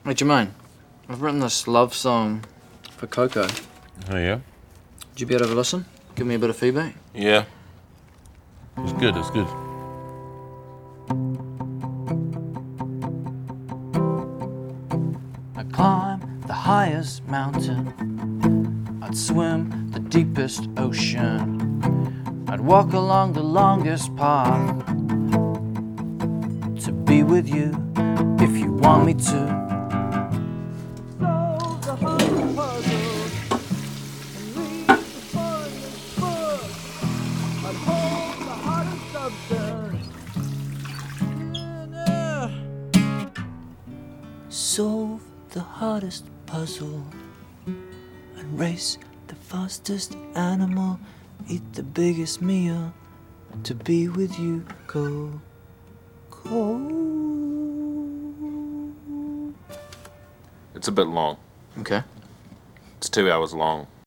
Hey, Jermaine, I've written this love song for Coco. Oh, yeah? Would you be able to have a listen? Give me a bit of feedback? Yeah. It's good, it's good. I'd climb the highest mountain. I'd swim the deepest ocean. I'd walk along the longest path to be with you if you want me to. Solve the hardest puzzles and read the funniest book. I'd hold the hardest substance. Solve the hardest puzzle and race the fastest animal. Eat the biggest meal to be with you. Go. It's a bit long. Okay. It's 2 hours long.